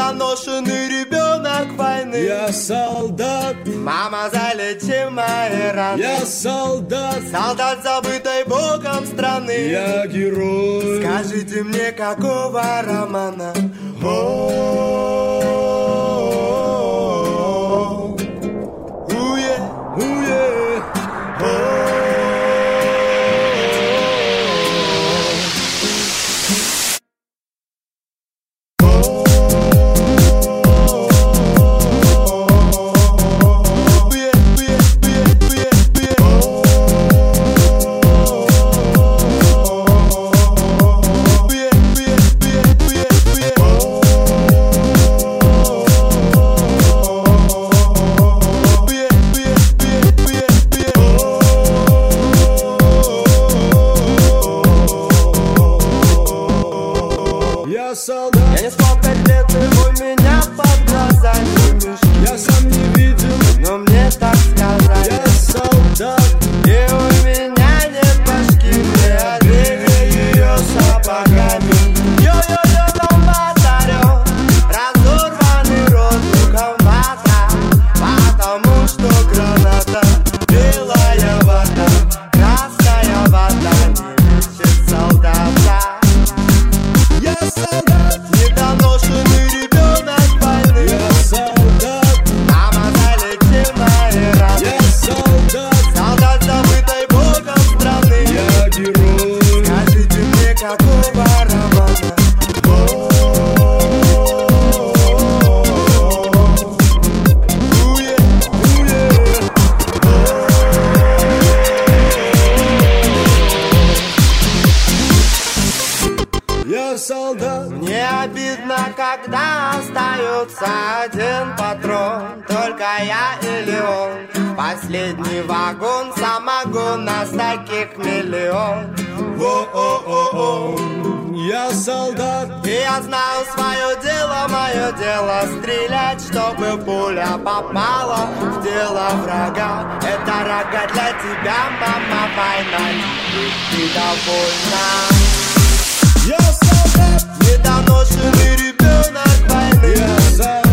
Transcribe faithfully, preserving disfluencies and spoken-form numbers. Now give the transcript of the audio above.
недоношенный ребенок войны. Я солдат, мама, залечи мои раны. Я солдат, солдат забытой Богом страны. Я герой. Скажите мне, какого романа? О-о-о-о-о. Уе, уе. Солдат. Я не спал пять лет, и у меня под глазами мешки. Я сам не видел, но мне так сказали. Я солдат, и у меня нет башки. Мне одели ее сапогами. Йо-йо-йо, комбатарё, разорванный рот луком вата. Потому что граната, белая вода, красная вода не лечит солдата. Я солдат, недоношенный ребенок войны. Я солдат, мама, залечи мои раны. Я солдат, солдат забытой Богом страны. Я герой. Скажите мне, какого романа? Уе, уе. Я солдат. Мне обидно, когда остается один патрон. Только я или он. Последний вагон самогон, нас таких миллион. О-о-о-о. Я солдат, и я знаю свое дело, мое дело стрелять, чтобы пуля попала в тело врага. Это рога для тебя, мама, война, ты довольна. Я солдат, недоношенный ребенок войны. Я солдат.